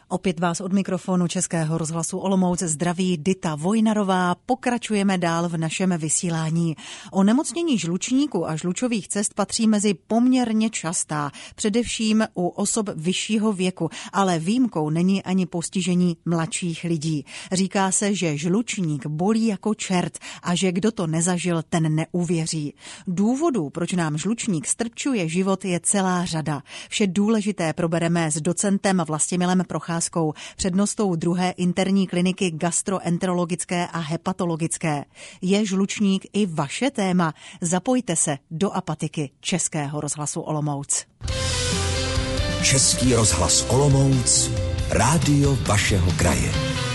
Opět vás od mikrofonu Českého rozhlasu Olomouc zdraví Dita Vojnarová. Pokračujeme dál v našem vysílání. Onemocnění žlučníku a žlučových cest patří mezi poměrně častá, především u osob vyššího věku, ale výjimkou není ani postižení mladších lidí. Říká se, že žlučník bolí jako čert a že kdo to nezažil, ten neuvěří. Důvodů, proč nám žlučník strpčuje život, je celá řada. Vše důležité probereme s docentem Vlastimilem Procházkou, přednostou 2. interní kliniky gastroenterologické a hepatologické. Je žlučník i vaše téma? Zapojte se do apatiky Českého rozhlasu Olomouc. Český rozhlas Olomouc, rádio vašeho kraje.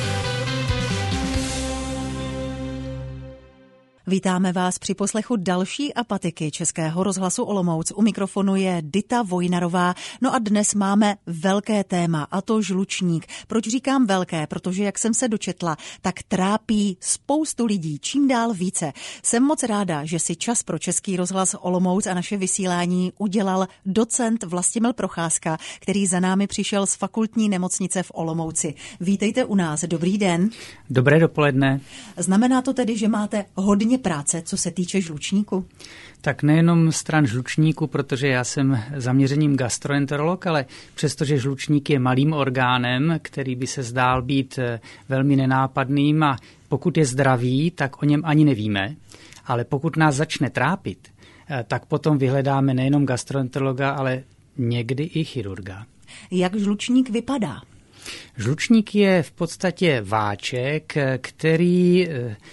Vítáme vás při poslechu další apatiky Českého rozhlasu Olomouc. U mikrofonu je Dita Vojnarová. No a dnes máme velké téma, a to žlučník. Proč říkám velké? Protože, jak jsem se dočetla, tak trápí spoustu lidí, čím dál více. Jsem moc ráda, že si čas pro Český rozhlas Olomouc a naše vysílání udělal docent Vlastimil Procházka, který za námi přišel z fakultní nemocnice v Olomouci. Vítejte u nás. Dobrý den. Dobré dopoledne. Znamená to tedy, že máte hodně práce, co se týče žlučníku? Tak nejenom stran žlučníku, protože já jsem zaměřením gastroenterolog, ale přestože žlučník je malým orgánem, který by se zdál být velmi nenápadným a pokud je zdravý, tak o něm ani nevíme, ale pokud nás začne trápit, tak potom vyhledáme nejenom gastroenterologa, ale někdy i chirurga. Jak žlučník vypadá? Žlučník je v podstatě váček, který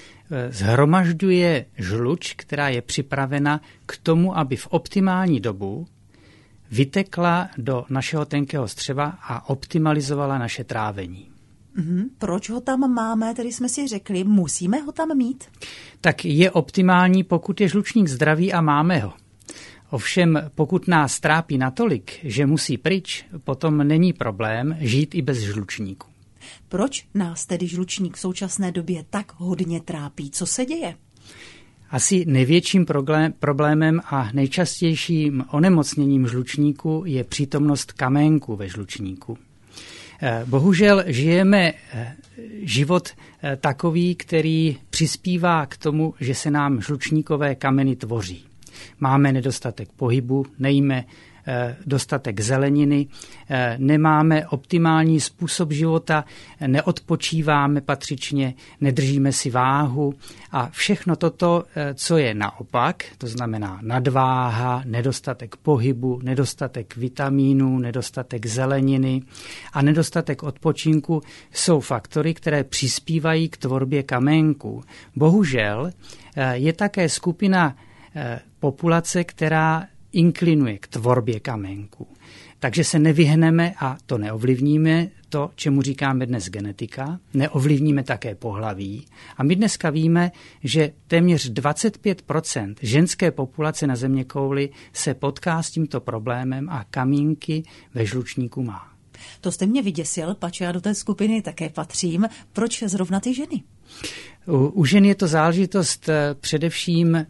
shromažďuje žluč, která je připravena k tomu, aby v optimální dobu vytekla do našeho tenkého střeva a optimalizovala naše trávení. Proč ho tam máme, tedy jsme si řekli, musíme ho tam mít? Tak je optimální, pokud je žlučník zdravý a máme ho. Ovšem, pokud nás trápí natolik, že musí pryč, potom není problém žít i bez žlučníku. Proč nás tedy žlučník v současné době tak hodně trápí? Co se děje? Asi největším problémem a nejčastějším onemocněním žlučníku je přítomnost kamenků ve žlučníku. Bohužel žijeme život takový, který přispívá k tomu, že se nám žlučníkové kameny tvoří. Máme nedostatek pohybu, nejíme dostatek zeleniny, nemáme optimální způsob života, neodpočíváme patřičně, nedržíme si váhu a všechno toto, co je naopak, to znamená nadváha, nedostatek pohybu, nedostatek vitamínů, nedostatek zeleniny a nedostatek odpočinku, jsou faktory, které přispívají k tvorbě kamenků. Bohužel je také skupina populace, která inklinuje k tvorbě kamenků. Takže se nevyhneme a to neovlivníme, to, čemu říkáme dnes genetika, neovlivníme také pohlaví. A my dneska víme, že téměř 25% ženské populace na zeměkouli se potká s tímto problémem a kamínky ve žlučníku má. To jste mě vyděsil, pač já do té skupiny také patřím. Proč zrovna ty ženy? U žen je to záležitost především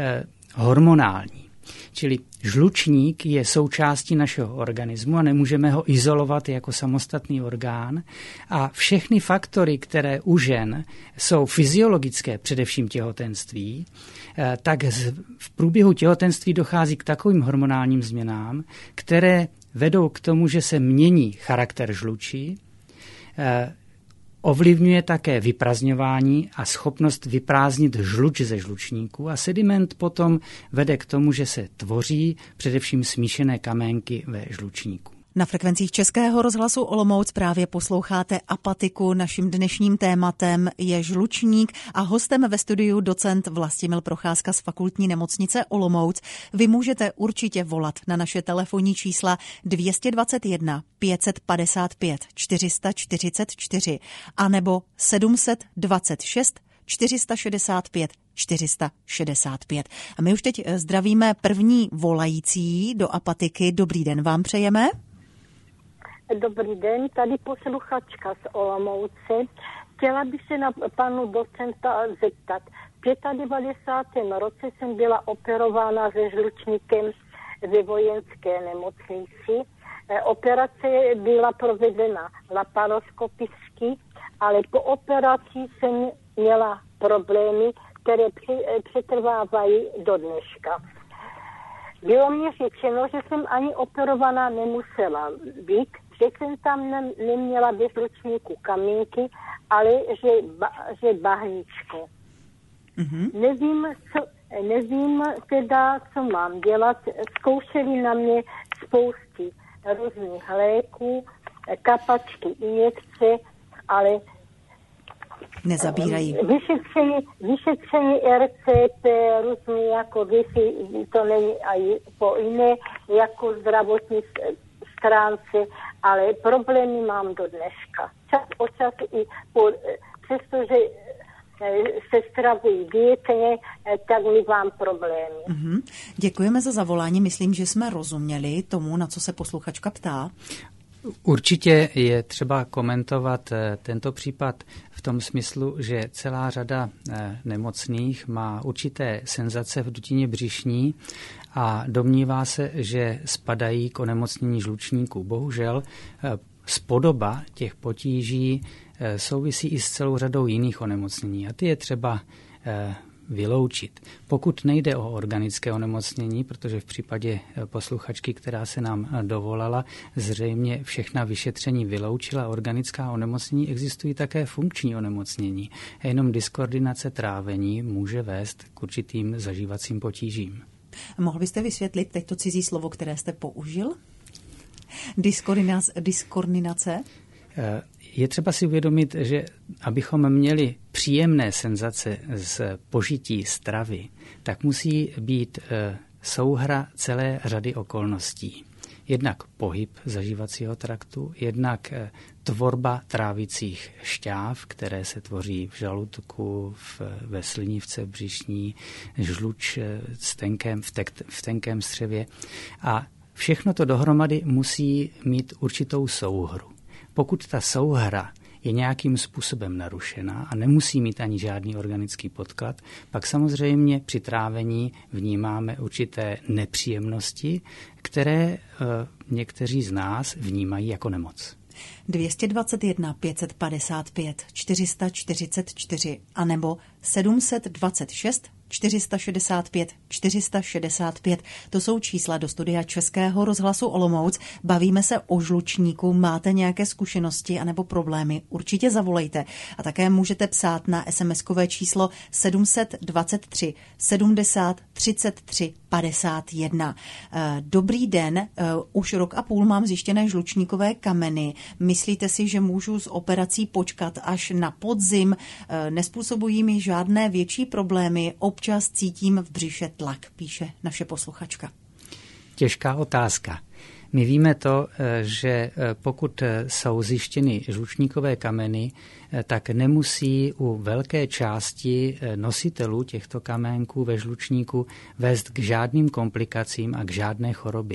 hormonální. Čili žlučník je součástí našeho organismu a nemůžeme ho izolovat jako samostatný orgán. A všechny faktory, které u žen jsou fyziologické, především těhotenství, tak v průběhu těhotenství dochází k takovým hormonálním změnám, které vedou k tomu, že se mění charakter žluči, ovlivňuje také vyprazňování a schopnost vyprázdnit žluč ze žlučníku a sediment potom vede k tomu, že se tvoří především smíšené kamenky ve žlučníku. Na frekvencích Českého rozhlasu Olomouc právě posloucháte apatiku. Naším dnešním tématem je žlučník a hostem ve studiu docent Vlastimil Procházka z fakultní nemocnice Olomouc. Vy můžete určitě volat na naše telefonní čísla 221 555 444 anebo 726 465 465. A my už teď zdravíme první volající do apatiky. Dobrý den vám přejeme. Dobrý den, tady posluchačka z Olomouce. Chtěla bych se na panu docenta zeptat. V 95. roce jsem byla operována se žlučníkem ve vojenské nemocnici. Operace byla provedena laparoskopicky, ale po operaci jsem měla problémy, které přetrvávají do dneška. Bylo mi řečeno, že jsem ani operovaná nemusela být, že jsem tam neměla bez žlučníku kamínky, ale že bahničko. Mm-hmm. Nevím teda, co mám dělat. Zkoušeli na mě spousty různých léků, kapačky, injekce, ale nezabírají. Vyšetření RCP, různý jako to není i po jiné jako zdravotní stránce, ale problémy mám do dneška. Čas po čas i přestože se stravují dietně, tak my mám problémy. Mm-hmm. Děkujeme za zavolání. Myslím, že jsme rozuměli tomu, na co se posluchačka ptá. Určitě je třeba komentovat tento případ v tom smyslu, že celá řada nemocných má určité senzace v dutině břišní a domnívá se, že spadají k onemocnění žlučníku. Bohužel spodoba těch potíží souvisí i s celou řadou jiných onemocnění a ty je třeba vyloučit. Pokud nejde o organické onemocnění, protože v případě posluchačky, která se nám dovolala, zřejmě všechna vyšetření vyloučila organická onemocnění, existují také funkční onemocnění. A jenom dyskoordinace trávení může vést k určitým zažívacím potížím. Mohl byste vysvětlit teď to cizí slovo, které jste použil? Dyskoordinace? Je třeba si uvědomit, že abychom měli příjemné senzace z požití stravy, tak musí být souhra celé řady okolností. Jednak pohyb zažívacího traktu, jednak tvorba trávicích šťáv, které se tvoří v žaludku, ve slinivce břišní, žluč v tenkém střevě. A všechno to dohromady musí mít určitou souhru. Pokud ta souhra je nějakým způsobem narušená a nemusí mít ani žádný organický podklad, pak samozřejmě při trávení vnímáme určité nepříjemnosti, které někteří z nás vnímají jako nemoc. 221 555 444 anebo 726 465 465. To jsou čísla do studia Českého rozhlasu Olomouc. Bavíme se o žlučníku. Máte nějaké zkušenosti anebo problémy? Určitě zavolejte. A také můžete psát na SMS-kové číslo 723 70 33 51. Dobrý den, už rok a půl mám zjištěné žlučníkové kameny. Myslíte si, že můžu s operací počkat až na podzim? Nespůsobují mi žádné větší problémy, občas cítím v břiše tlak, píše naše posluchačka. Těžká otázka. My víme to, že pokud jsou zjištěny žlučníkové kameny, tak nemusí u velké části nositelů těchto kamenků ve žlučníku vést k žádným komplikacím a k žádné chorobě.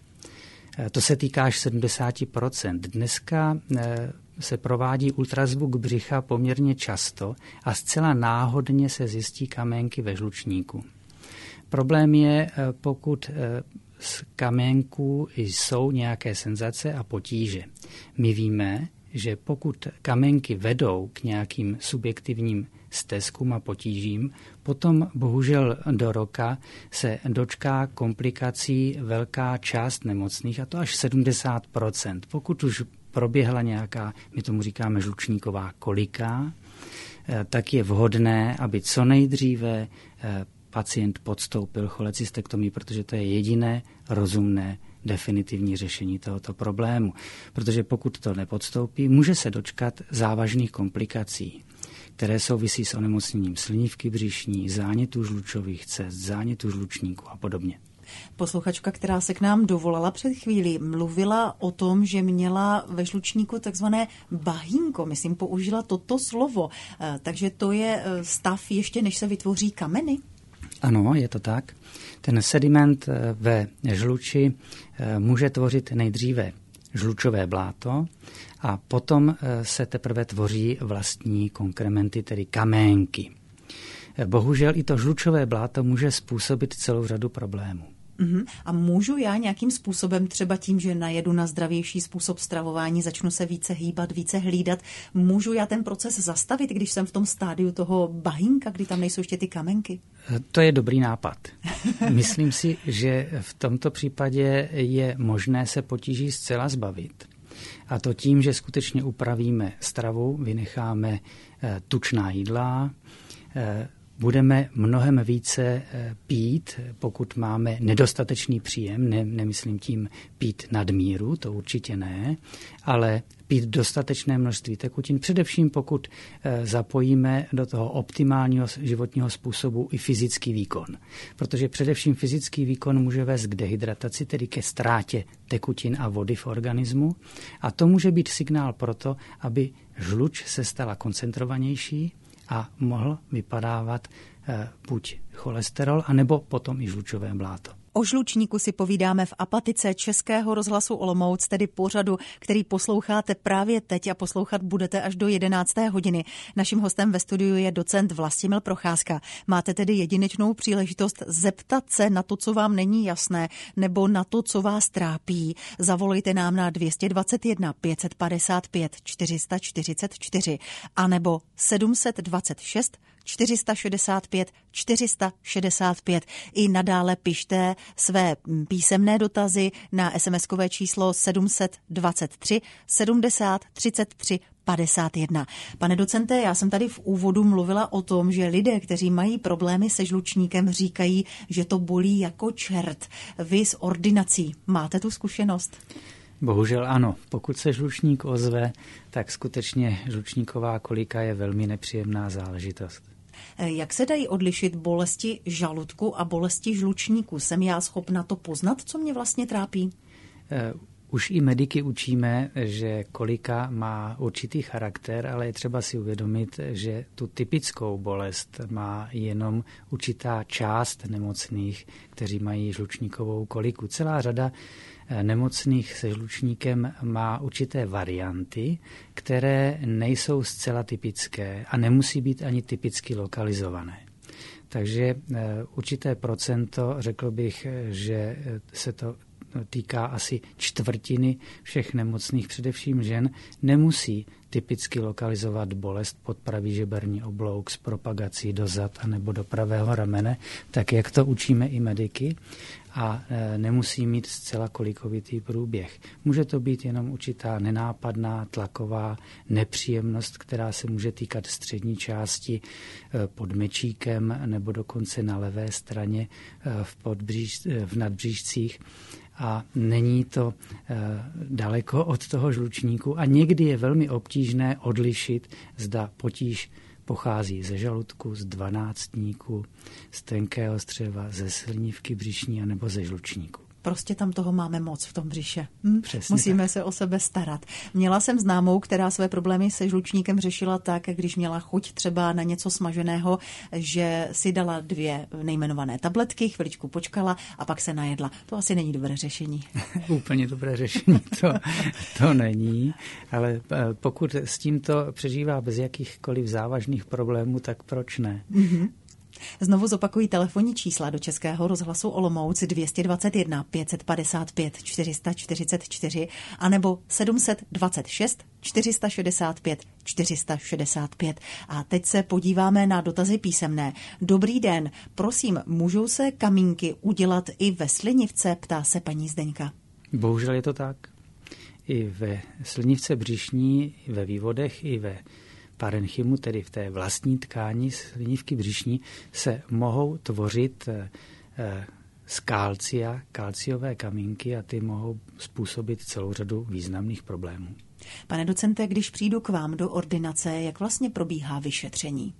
To se týká až 70%. Dneska se provádí ultrazvuk břicha poměrně často a zcela náhodně se zjistí kamenky ve žlučníku. Problém je, pokud z kamenků jsou nějaké senzace a potíže. My víme, že pokud kamenky vedou k nějakým subjektivním steskům a potížím, potom bohužel do roka se dočká komplikací velká část nemocných, a to až 70%. Pokud už proběhla nějaká, my tomu říkáme žlučníková kolika, tak je vhodné, aby co nejdříve pacient podstoupil cholecystektomii, protože to je jediné rozumné definitivní řešení tohoto problému. Protože pokud to nepodstoupí, může se dočkat závažných komplikací, které souvisí s onemocněním slinivky břišní, zánětů žlučových cest, zánětů žlučníku a podobně. Posluchačka, která se k nám dovolala před chvílí, mluvila o tom, že měla ve žlučníku takzvané bahínko, myslím, použila toto slovo. Takže to je stav ještě, než se vytvoří kameny? Ano, je to tak. Ten sediment ve žluči může tvořit nejdříve žlučové bláto a potom se teprve tvoří vlastní konkrementy, tedy kaménky. Bohužel i to žlučové bláto může způsobit celou řadu problémů. A můžu já nějakým způsobem, třeba tím, že najedu na zdravější způsob stravování, začnu se více hýbat, více hlídat, můžu já ten proces zastavit, když jsem v tom stádiu toho bahínka, kdy tam nejsou ještě ty kamenky? To je dobrý nápad. Myslím si, že v tomto případě je možné se potíží zcela zbavit. A to tím, že skutečně upravíme stravu, vynecháme tučná jídla, budeme mnohem více pít, pokud máme nedostatečný příjem, nemyslím tím pít nadmíru, to určitě ne, ale pít dostatečné množství tekutin, především pokud zapojíme do toho optimálního životního způsobu i fyzický výkon. Protože především fyzický výkon může vést k dehydrataci, tedy ke ztrátě tekutin a vody v organismu. A to může být signál pro to, aby žluč se stala koncentrovanější a mohl vypadávat buď cholesterol, anebo potom i žlučové bláto. O žlučníku si povídáme v Apatice Českého rozhlasu Olomouc, tedy pořadu, který posloucháte právě teď a poslouchat budete až do 11. hodiny. Naším hostem ve studiu je docent Vlastimil Procházka. Máte tedy jedinečnou příležitost zeptat se na to, co vám není jasné, nebo na to, co vás trápí. Zavolejte nám na 221 555 444 anebo 726 465 465. I nadále pište své písemné dotazy na SMS-kové číslo 723 70 33 51. Pane docente, já jsem tady v úvodu mluvila o tom, že lidé, kteří mají problémy se žlučníkem, říkají, že to bolí jako čert. Vy s ordinací máte tu zkušenost? Bohužel ano. Pokud se žlučník ozve, tak skutečně žlučníková kolika je velmi nepříjemná záležitost. Jak se dají odlišit bolesti žaludku a bolesti žlučníku? Jsem já schopna to poznat, co mě vlastně trápí? Už i mediky učíme, že kolika má určitý charakter, ale je třeba si uvědomit, že tu typickou bolest má jenom určitá část nemocných, kteří mají žlučníkovou koliku. Celá řada nemocných se žlučníkem má určité varianty, které nejsou zcela typické a nemusí být ani typicky lokalizované. Takže určité procento, řekl bych, že se to týká asi čtvrtiny všech nemocných, především žen, nemusí typicky lokalizovat bolest pod pravý žeberní oblouk s propagací do zad anebo do pravého ramene, tak jak to učíme i mediky, a nemusí mít zcela kolikovitý průběh. Může to být jenom určitá nenápadná tlaková nepříjemnost, která se může týkat střední části pod mečíkem nebo dokonce na levé straně v nadbříšcích. A není to daleko od toho žlučníku a někdy je velmi obtížné odlišit, zda potíž pochází ze žaludku, z dvanáctníku, z tenkého střeva, ze slinivky břišní anebo ze žlučníku. Prostě tam toho máme moc v tom břiše. Musíme se o sebe starat. Měla jsem známou, která své problémy se žlučníkem řešila tak, když měla chuť třeba na něco smaženého, že si dala 2 nejmenované tabletky, chviličku počkala a pak se najedla. To asi není dobré řešení. Úplně dobré řešení to není, ale pokud s tímto přežívá bez jakýchkoliv závažných problémů, tak proč ne? Znovu zopakují telefonní čísla do Českého rozhlasu Olomouc 221 555 444 anebo 726 465 465. A teď se podíváme na dotazy písemné. Dobrý den, prosím, můžou se kamínky udělat i ve slinivce, ptá se paní Zdeňka. Bohužel je to tak. I ve slinivce břišní, i ve vývodech, i ve parenchymu, tedy v té vlastní tkání slinivky břišní, se mohou tvořit z kalciové kamínky a ty mohou způsobit celou řadu významných problémů. Pane docente, když přijdu k vám do ordinace, jak vlastně probíhá vyšetření?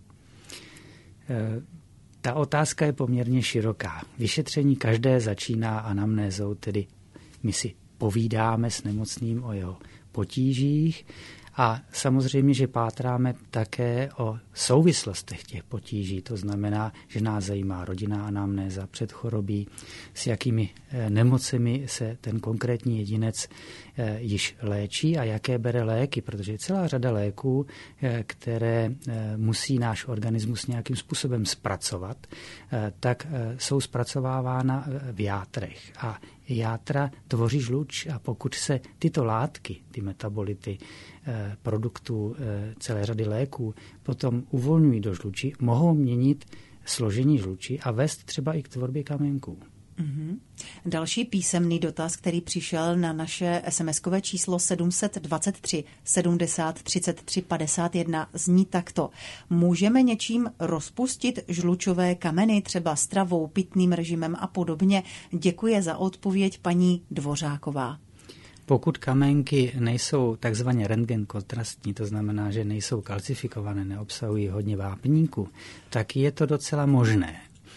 Ta otázka je poměrně široká. Vyšetření každé začíná anamnézou, tedy my si povídáme s nemocným o jeho potížích a samozřejmě, že pátráme také o souvislostech těch potíží. To znamená, že nás zajímá rodinná anamnéza, předchorobí, s jakými nemocemi se ten konkrétní jedinec již léčí a jaké bere léky, protože je celá řada léků, které musí náš organismus nějakým způsobem zpracovat, tak jsou zpracovávána v játrech. A játra tvoří žluč a pokud se tyto látky, ty metabolity produktů celé řady léků potom uvolňují do žluči, mohou měnit složení žluči a vést třeba i k tvorbě kamenků. Mm-hmm. Další písemný dotaz, který přišel na naše SMS-kové číslo 723 70 33 51, zní takto. Můžeme něčím rozpustit žlučové kameny, třeba stravou, pitným režimem a podobně? Děkuje za odpověď paní Dvořáková. Pokud kamenky nejsou takzvaně rentgen kontrastní, to znamená, že nejsou kalcifikované, neobsahují hodně vápníku, tak je to docela možné.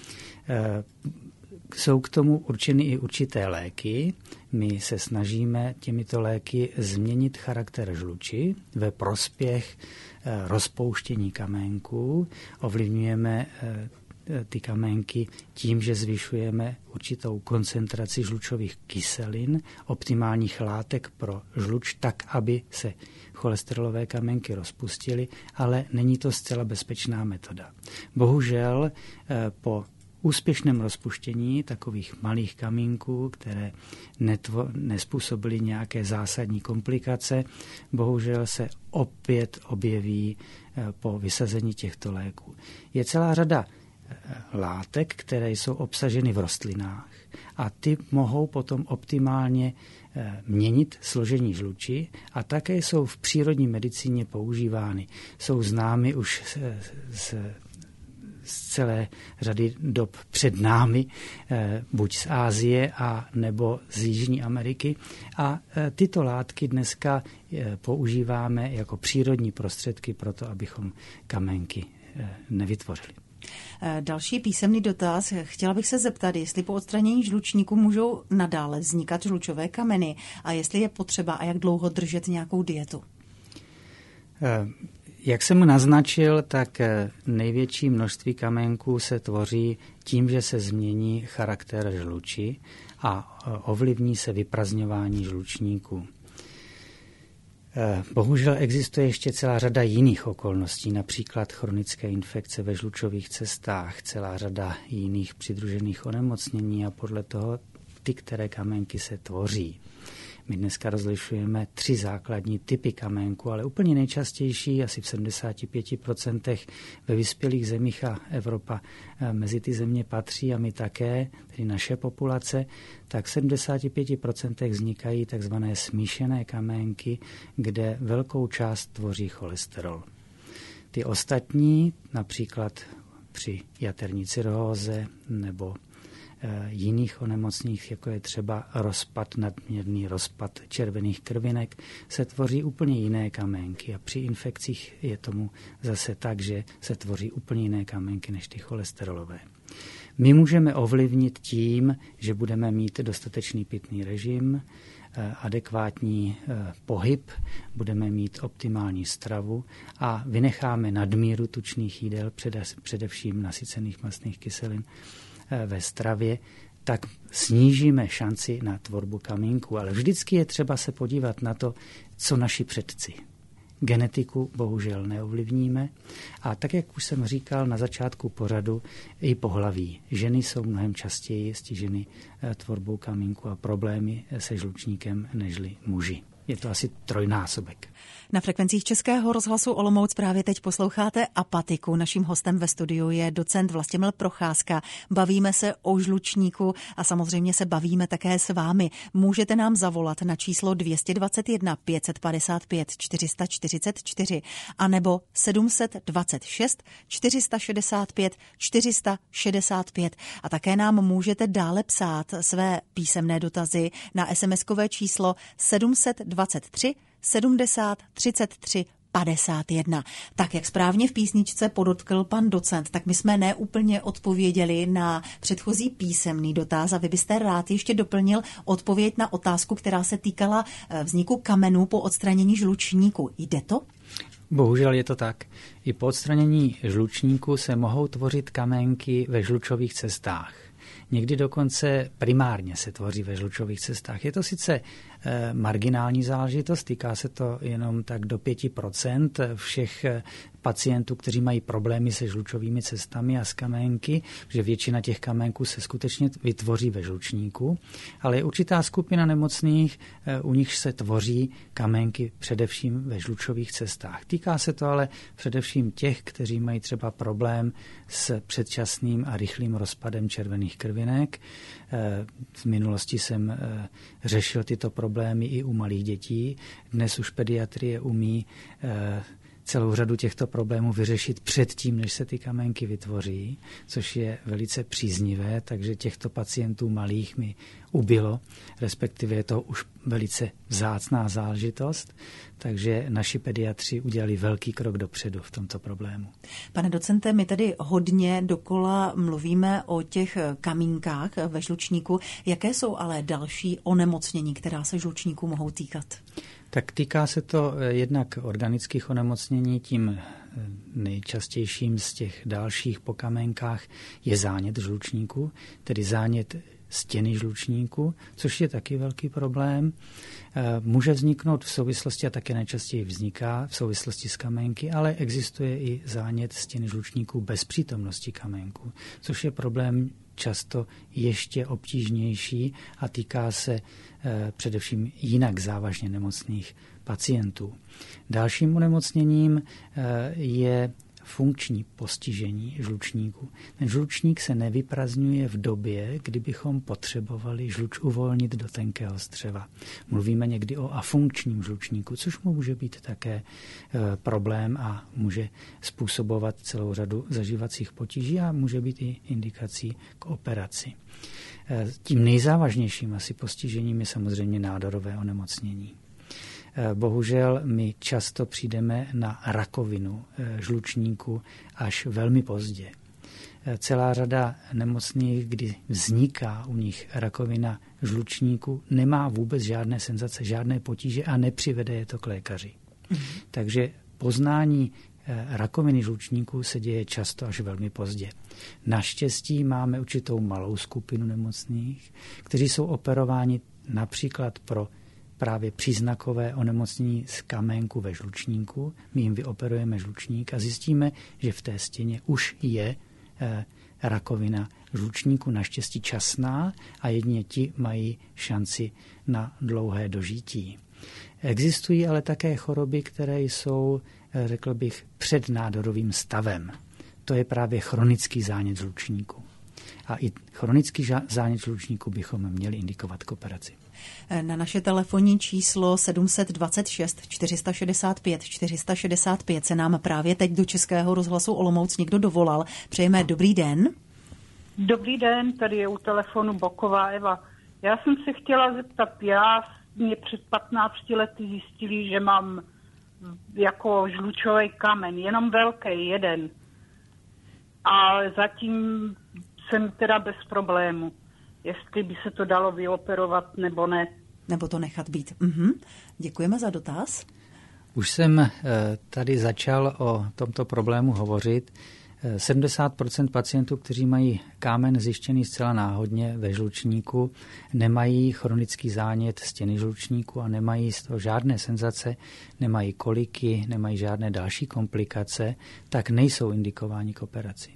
Jsou k tomu určeny i určité léky. My se snažíme těmito léky změnit charakter žluči ve prospěch rozpouštění kamenků. Ovlivňujeme ty kamenky tím, že zvyšujeme určitou koncentraci žlučových kyselin, optimálních látek pro žluč, tak, aby se cholesterolové kamenky rozpustily, ale není to zcela bezpečná metoda. Bohužel po úspěšném rozpuštění takových malých kamínků, které nespůsobily nějaké zásadní komplikace, bohužel se opět objeví po vysazení těchto léků. Je celá řada látek, které jsou obsaženy v rostlinách a ty mohou potom optimálně měnit složení žluči a také jsou v přírodní medicíně používány. Jsou známy už z celé řady dob před námi, buď z Asie a nebo z Jižní Ameriky. A tyto látky dneska používáme jako přírodní prostředky pro to, abychom kamenky nevytvořili. Další písemný dotaz. Chtěla bych se zeptat, jestli po odstranění žlučníku můžou nadále vznikat žlučové kameny a jestli je potřeba a jak dlouho držet nějakou dietu. Jak jsem naznačil, tak největší množství kamenků se tvoří tím, že se změní charakter žluči a ovlivní se vyprazňování žlučníků. Bohužel existuje ještě celá řada jiných okolností, například chronické infekce ve žlučových cestách, celá řada jiných přidružených onemocnění a podle toho ty, které kamenky se tvoří. My dneska rozlišujeme 3 základní typy kamenku, ale úplně nejčastější, asi v 75% ve vyspělých zemích a Evropa mezi ty země patří a my také, tedy naše populace, tak v 75% vznikají takzvané smíšené kamenky, kde velkou část tvoří cholesterol. Ty ostatní, například při jaterní cirhóze nebo jiných onemocněních, jako je třeba nadměrný rozpad červených krvinek, se tvoří úplně jiné kamenky a při infekcích je tomu zase tak, že se tvoří úplně jiné kamenky než ty cholesterolové. My můžeme ovlivnit tím, že budeme mít dostatečný pitný režim, adekvátní pohyb, budeme mít optimální stravu a vynecháme nadmíru tučných jídel, především nasycených mastných kyselin ve stravě, tak snížíme šanci na tvorbu kamínků. Ale vždycky je třeba se podívat na to, co naši předci. Genetiku bohužel neovlivníme a tak, jak už jsem říkal na začátku pořadu, i pohlaví. Ženy jsou mnohem častěji stiženy tvorbou kamínku a problémy se žlučníkem nežli muži. Je to asi 3násobek. Na frekvencích Českého rozhlasu Olomouc právě teď posloucháte Apatiku. Naším hostem ve studiu je docent Vlastimil Procházka. Bavíme se o žlučníku a samozřejmě se bavíme také s vámi. Můžete nám zavolat na číslo 221 555 444 anebo 726 465 465 a také nám můžete dále psát své písemné dotazy na SMS-kové číslo 723 70 33 51. Tak, jak správně v písničce podotkl pan docent, tak my jsme neúplně odpověděli na předchozí písemný dotaz a vy byste rád ještě doplnil odpověď na otázku, která se týkala vzniku kamenů po odstranění žlučníku. Jde to? Bohužel je to tak. I po odstranění žlučníku se mohou tvořit kamenky ve žlučových cestách. Někdy dokonce primárně se tvoří ve žlučových cestách. Je to sice marginální záležitost, týká se to jenom tak do 5% všech pacientů, kteří mají problémy se žlučovými cestami a s kamenky, že většina těch kamenků se skutečně vytvoří ve žlučníku, ale je určitá skupina nemocných, u nich se tvoří kamenky především ve žlučových cestách. Týká se to ale především těch, kteří mají třeba problém s předčasným a rychlým rozpadem červených krvinek. V minulosti jsem řešil tyto problémy i u malých dětí. Dnes už pediatrie umí celou řadu těchto problémů vyřešit předtím, než se ty kamenky vytvoří, což je velice příznivé, takže těchto pacientů malých mi ubylo, respektive je to už velice vzácná záležitost, takže naši pediatři udělali velký krok dopředu v tomto problému. Pane docente, my tady hodně dokola mluvíme o těch kamínkách ve žlučníku. Jaké jsou ale další onemocnění, která se žlučníku mohou týkat? Tak týká se to jednak organických onemocnění, tím nejčastějším z těch dalších po kamenkách je zánět žlučníku, tedy zánět stěny žlučníku, což je taky velký problém. Může vzniknout v souvislosti, a také nejčastěji vzniká v souvislosti s kamenky, ale existuje i zánět stěny žlučníku bez přítomnosti kamenku, což je problém často ještě obtížnější a týká se především jinak závažně nemocných pacientů. Dalším onemocněním je funkční postižení žlučníku. Ten žlučník se nevyprazdňuje v době, kdybychom potřebovali žluč uvolnit do tenkého střeva. Mluvíme někdy o afunkčním žlučníku, což může být také problém a může způsobovat celou řadu zažívacích potíží a může být i indikací k operaci. Tím nejzávažnějším asi postižením je samozřejmě nádorové onemocnění. Bohužel my často přijdeme na rakovinu žlučníku až velmi pozdě. Celá řada nemocných, kdy vzniká u nich rakovina žlučníku, nemá vůbec žádné senzace, žádné potíže a nepřivede je to k lékaři. Takže poznání rakoviny žlučníku se děje často až velmi pozdě. Naštěstí máme určitou malou skupinu nemocných, kteří jsou operováni například pro právě příznakové onemocnění z kamenku ve žlučníku. My jim vyoperujeme žlučník a zjistíme, že v té stěně už je rakovina žlučníku, naštěstí časná, a jedině ti mají šanci na dlouhé dožití. Existují ale také choroby, které jsou, řekl bych, přednádorovým stavem. To je právě chronický zánět žlučníku. A i chronický zánět žlučníku bychom měli indikovat k operaci. Na naše telefonní číslo 726 465 465 se nám právě teď do Českého rozhlasu Olomouc někdo dovolal. Přejeme dobrý den. Dobrý den, tady je u telefonu Boková Eva. Já jsem se chtěla zeptat, mě před 15 lety zjistili, že mám jako žlučový kamen, jenom velký, jeden. A zatím jsem teda bez problému. Jestli by se to dalo vyoperovat, nebo ne. Nebo to nechat být. Děkujeme za dotaz. Už jsem tady začal o tomto problému hovořit. 70% pacientů, kteří mají kámen zjištěný zcela náhodně ve žlučníku, nemají chronický zánět stěny žlučníku a nemají z toho žádné senzace, nemají koliky, nemají žádné další komplikace, tak nejsou indikováni k operaci.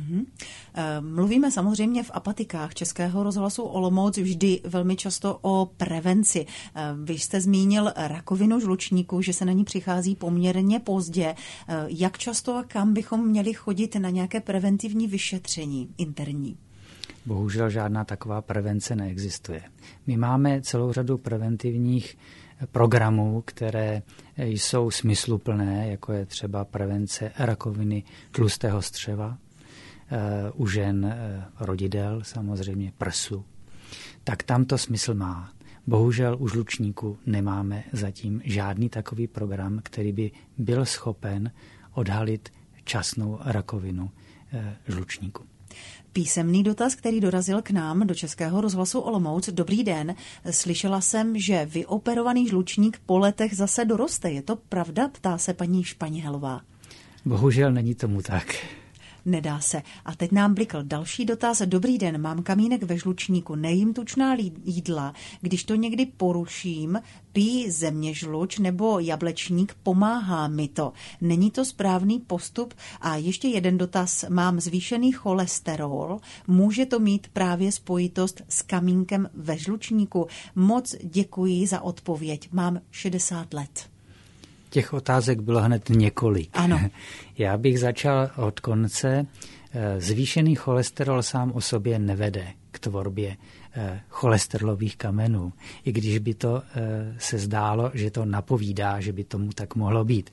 Mluvíme samozřejmě v apatikách Českého rozhlasu Olomouc vždy velmi často o prevenci. Vy jste zmínil rakovinu žlučníku, že se na ní přichází poměrně pozdě. Jak často a kam bychom měli chodit na nějaké preventivní vyšetření interní? Bohužel žádná taková prevence neexistuje. My máme celou řadu preventivních programů, které jsou smysluplné, jako je třeba prevence rakoviny tlustého střeva, u žen rodidel, samozřejmě prsu, tak tam to smysl má. Bohužel u žlučníku nemáme zatím žádný takový program, který by byl schopen odhalit časnou rakovinu žlučníku. Písemný dotaz, který dorazil k nám do Českého rozhlasu Olomouc. Dobrý den, slyšela jsem, že vyoperovaný žlučník po letech zase doroste. Je to pravda? Ptá se paní Španělová. Bohužel není tomu tak. Nedá se. A teď nám blikl další dotaz. Dobrý den, mám kamínek ve žlučníku, nejím tučná jídla. Když to někdy poruším, pijí zeměžluč nebo jablečník, pomáhá mi to. Není to správný postup? A ještě jeden dotaz. Mám zvýšený cholesterol. Může to mít právě spojitost s kamínkem ve žlučníku? Moc děkuji za odpověď. Mám 60 let. Těch otázek bylo hned několik. Ano. Já bych začal od konce. Zvýšený cholesterol sám o sobě nevede k tvorbě cholesterolových kamenů. I když by to se zdálo, že to napovídá, že by tomu tak mohlo být.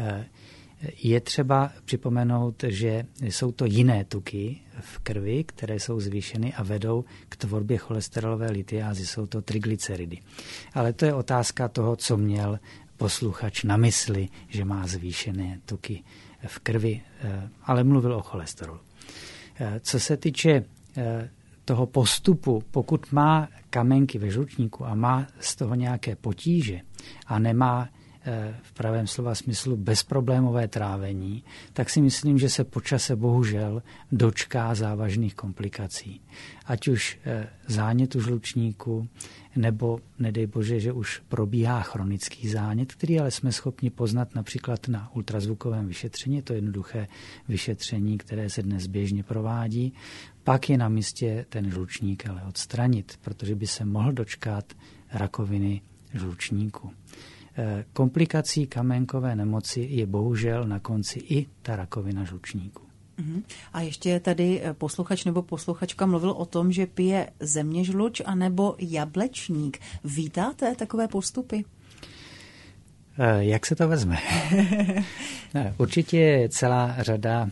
Je třeba připomenout, že jsou to jiné tuky v krvi, které jsou zvýšeny a vedou k tvorbě cholesterolové litiázy. Jsou to triglyceridy. Ale to je otázka toho, co měl posluchač na mysli, že má zvýšené tuky v krvi, ale mluvil o cholesterolu. Co se týče toho postupu, pokud má kamenky ve žlučníku a má z toho nějaké potíže a nemá v pravém slova smyslu bezproblémové trávení, tak si myslím, že se po čase bohužel dočká závažných komplikací. Ať už zánětu žlučníku, nebo nedej bože, že už probíhá chronický zánět, který ale jsme schopni poznat například na ultrazvukovém vyšetření. Je to jednoduché vyšetření, které se dnes běžně provádí. Pak je na místě ten žlučník ale odstranit, protože by se mohl dočkat rakoviny žlučníku. Komplikací kamenkové nemoci je bohužel na konci i ta rakovina žlučníku. A ještě tady posluchač nebo posluchačka mluvil o tom, že pije zeměžluč anebo jablečník. Vítáte takové postupy? Jak se to vezme? Určitě je celá řada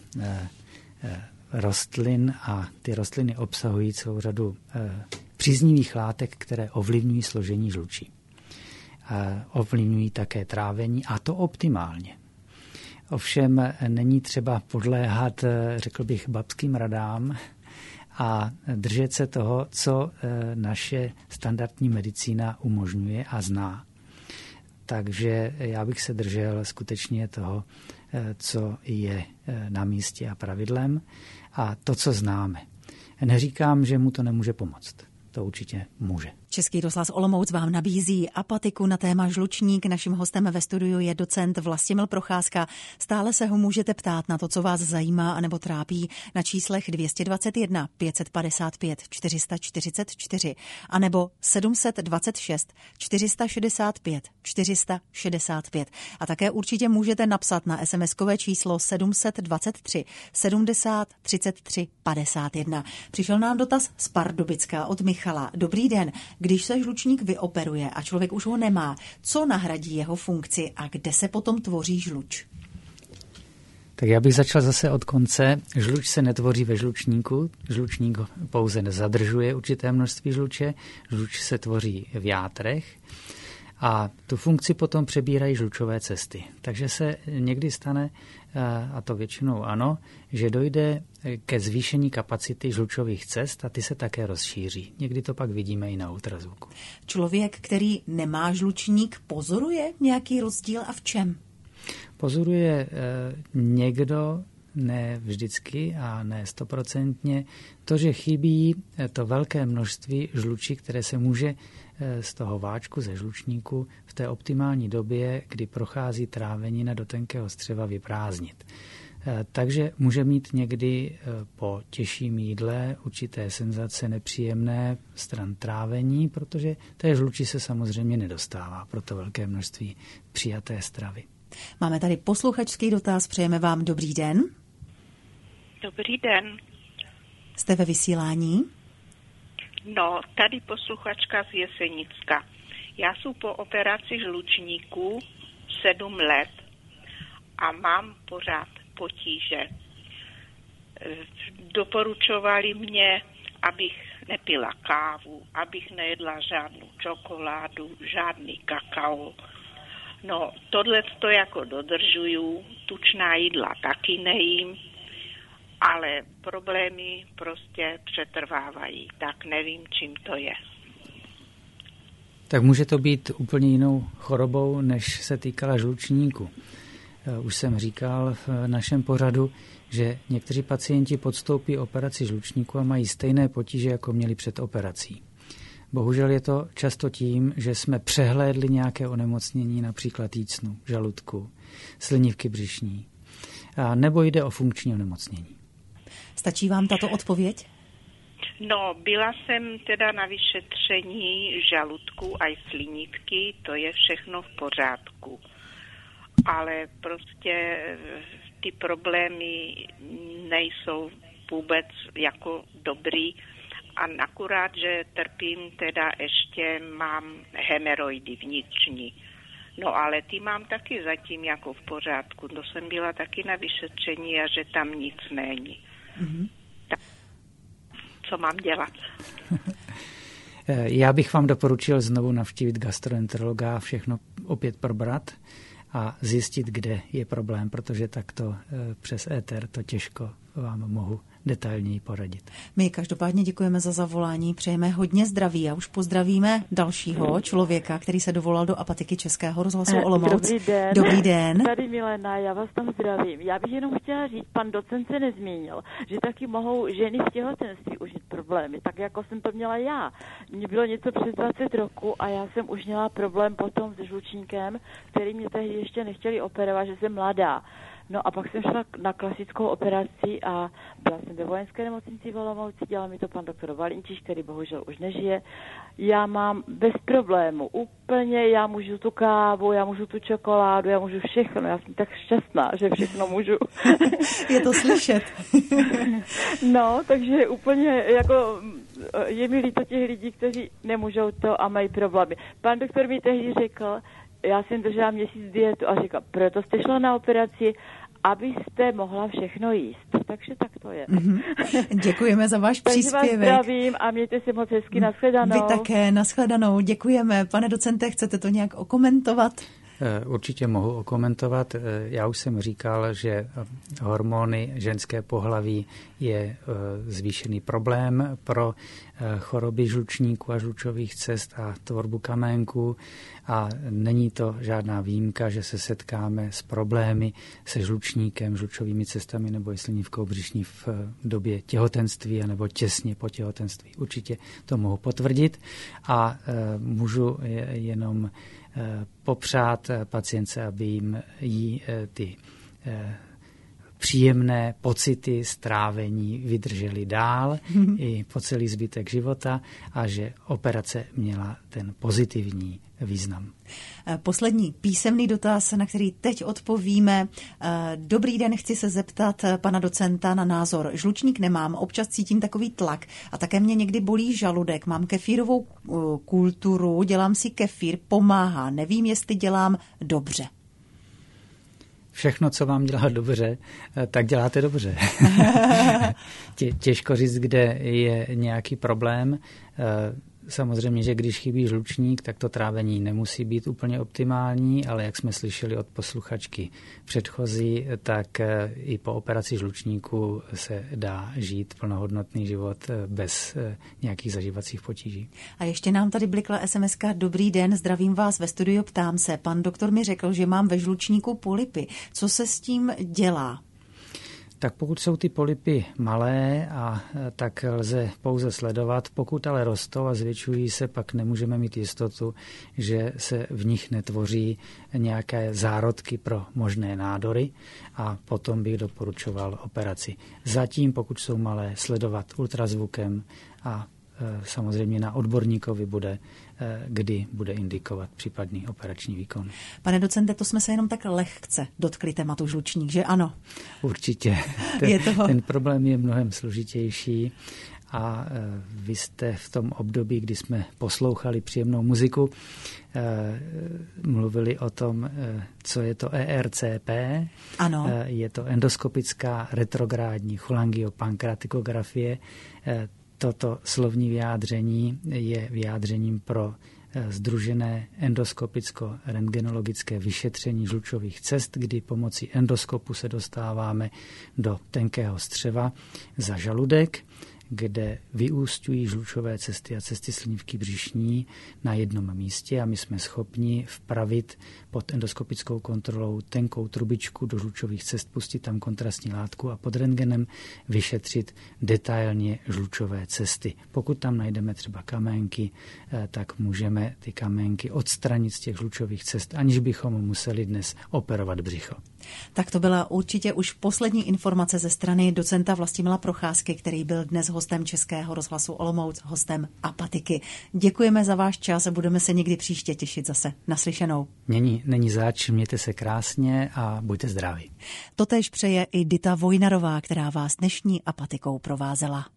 rostlin a ty rostliny obsahují celou řadu příznivých látek, které ovlivňují složení žlučí. Ovlivňují také trávení a to optimálně. Ovšem není třeba podléhat, řekl bych, babským radám a držet se toho, co naše standardní medicína umožňuje a zná. Takže já bych se držel skutečně toho, co je na místě a pravidlem a to, co známe. Neříkám, že mu to nemůže pomoct. To určitě může. Český rozhlas Olomouc vám nabízí apatiku na téma žlučník. Naším hostem ve studiu je docent Vlastimil Procházka. Stále se ho můžete ptát na to, co vás zajímá anebo trápí na číslech 221 555 444 anebo 726 465 465. A také určitě můžete napsat na SMS-kové číslo 723 70 33 51. Přišel nám dotaz z Pardubicka od Michala. Dobrý den. Když se žlučník vyoperuje a člověk už ho nemá, co nahradí jeho funkci a kde se potom tvoří žluč? Tak já bych začal zase od konce. Žluč se netvoří ve žlučníku, žlučník pouze nezadržuje určité množství žluče, žluč se tvoří v játrech a tu funkci potom přebírají žlučové cesty. Takže se někdy stane, a to většinou ano, že dojde ke zvýšení kapacity žlučových cest a ty se také rozšíří. Někdy to pak vidíme i na ultrazvuku. Člověk, který nemá žlučník, pozoruje nějaký rozdíl a v čem? Pozoruje někdo, ne vždycky a ne 100%, to, že chybí to velké množství žlučí, které se může z toho váčku, ze žlučníku v té optimální době, kdy prochází trávenina do tenkého střeva, vyprázdnit. Takže může mít někdy po těžším jídle určité senzace nepříjemné stran trávení, protože té žluči se samozřejmě nedostává pro to velké množství přijaté stravy. Máme tady posluchačský dotaz, přejeme vám dobrý den. Dobrý den. Jste ve vysílání? No, tady posluchačka z Jesenicka. Já jsem po operaci žlučníku 7 let a mám pořád potíže. Doporučovali mě, abych nepila kávu, abych nejedla žádnou čokoládu, žádný kakao. No, tohle to jako dodržuju, tučná jídla taky nejím, ale problémy prostě přetrvávají, tak nevím, čím to je. Tak může to být úplně jinou chorobou, než se týkala žlučníku. Už jsem říkal v našem pořadu, že někteří pacienti podstoupí operaci žlučníku a mají stejné potíže, jako měli před operací. Bohužel je to často tím, že jsme přehlédli nějaké onemocnění, například jícnu, žaludku, slinivky břišní, a nebo jde o funkční onemocnění. Stačí vám tato odpověď? No, byla jsem teda na vyšetření žaludku a slinivky, to je všechno v pořádku. Ale prostě ty problémy nejsou vůbec jako dobrý a akurát, že trpím, teda ještě mám hemeroidy vnitřní. No ale ty mám taky zatím jako v pořádku. To jsem byla taky na vyšetření a že tam nic není. Mm-hmm. Tak, co mám dělat? Já bych vám doporučil znovu navštívit gastroenterologa a všechno opět probrat a zjistit, kde je problém, protože takto přes éter to těžko vám mohu detailněji poradit. My každopádně děkujeme za zavolání, přejeme hodně zdraví a už pozdravíme dalšího člověka, který se dovolal do apatiky Českého rozhlasu Olomouc. Dobrý den. Dobrý den. Tady Milena, já vás tam zdravím. Já bych jenom chtěla říct, pan docent se nezmínil, že taky mohou ženy v těhotenství už mít problémy, tak jako jsem to měla já. Mně bylo něco přes 20 roku a já jsem už měla problém potom s žlučníkem, který mě tehdy ještě nechtěli operovat, že jsem mladá. No a pak jsem šla na klasickou operaci a byla jsem ve vojenské nemocnici v Olomouci, dělal mi to pan doktor Valinčiš, který bohužel už nežije. Já mám bez problému, úplně, já můžu tu kávu, já můžu tu čokoládu, já můžu všechno, já jsem tak šťastná, že všechno můžu. Je to slyšet. No, takže úplně jako je mi líto těch lidí, kteří nemůžou to a mají problémy. Pan doktor mi tehdy řekl, já jsem držela měsíc dietu a říkala, proto jste šla na operaci, abyste mohla všechno jíst. Takže tak to je. Mm-hmm. Děkujeme za váš příspěvek. Takže vás zdravím a mějte se moc hezky, nashledanou. Vy také, nashledanou. Děkujeme. Pane docente, chcete to nějak okomentovat? Určitě mohu okomentovat. Já už jsem říkal, že hormony ženské pohlaví je zvýšený problém pro choroby žlučníku a žlučových cest a tvorbu kaménků a není to žádná výjimka, že se setkáme s problémy se žlučníkem, žlučovými cestami nebo slinivkou břišní v době těhotenství nebo těsně po těhotenství. Určitě to mohu potvrdit a můžu jenom popřát pacientce, aby jim ty příjemné pocity strávení vydrželi dál i po celý zbytek života a že operace měla ten pozitivní význam. Poslední písemný dotaz, na který teď odpovíme. Dobrý den, chci se zeptat pana docenta na názor. Žlučník nemám, občas cítím takový tlak a také mě někdy bolí žaludek. Mám kefírovou kulturu, dělám si kefír, pomáhá. Nevím, jestli dělám dobře. Všechno, co vám dělá dobře, tak děláte dobře. Těžko říct, kde je nějaký problém. Samozřejmě, že když chybí žlučník, tak to trávení nemusí být úplně optimální, ale jak jsme slyšeli od posluchačky předchozí, tak i po operaci žlučníku se dá žít plnohodnotný život bez nějakých zažívacích potíží. A ještě nám tady blikla SMS-ka. Dobrý den, zdravím vás ve studiu, ptám se. Pan doktor mi řekl, že mám ve žlučníku polypy. Co se s tím dělá? Tak pokud jsou ty polypy malé, tak lze pouze sledovat. Pokud ale rostou a zvětšují se, pak nemůžeme mít jistotu, že se v nich netvoří nějaké zárodky pro možné nádory a potom bych doporučoval operaci. Zatím, pokud jsou malé, sledovat ultrazvukem a samozřejmě na odborníkovi bude, kdy bude indikovat případný operační výkon. Pane docente, to jsme se jenom tak lehce dotkli tématu žlučník, že ano? Určitě. Ten problém je mnohem složitější a vy jste v tom období, kdy jsme poslouchali příjemnou muziku, mluvili o tom, co je to ERCP. Ano. Je to endoskopická retrográdní cholangiopankreatografie. Toto slovní vyjádření je vyjádřením pro sdružené endoskopicko-rentgenologické vyšetření žlučových cest, kdy pomocí endoskopu se dostáváme do tenkého střeva za žaludek, kde vyúsťují žlučové cesty a cesty slinivky břišní na jednom místě a my jsme schopni vpravit pod endoskopickou kontrolou tenkou trubičku do žlučových cest, pustit tam kontrastní látku a pod rentgenem vyšetřit detailně žlučové cesty. Pokud tam najdeme třeba kamenky, tak můžeme ty kamenky odstranit z těch žlučových cest, aniž bychom museli dnes operovat břicho. Tak to byla určitě už poslední informace ze strany docenta Vlastimila Procházky, který byl dnes hostem Českého rozhlasu Olomouc, hostem Apatiky. Děkujeme za váš čas a budeme se někdy příště těšit zase. Naslyšenou. Není zač, mějte se krásně a buďte zdraví. Totéž přeje i Dita Vojnarová, která vás dnešní Apatikou provázela.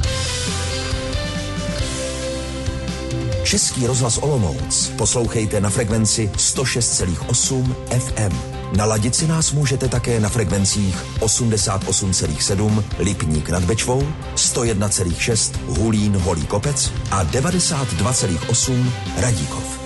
Český rozhlas Olomouc poslouchejte na frekvenci 106,8 FM. Naladit si nás můžete také na frekvencích 88,7 Lipník nad Bečvou, 101,6 Hulín Holý Kopec a 92,8 Radíkov.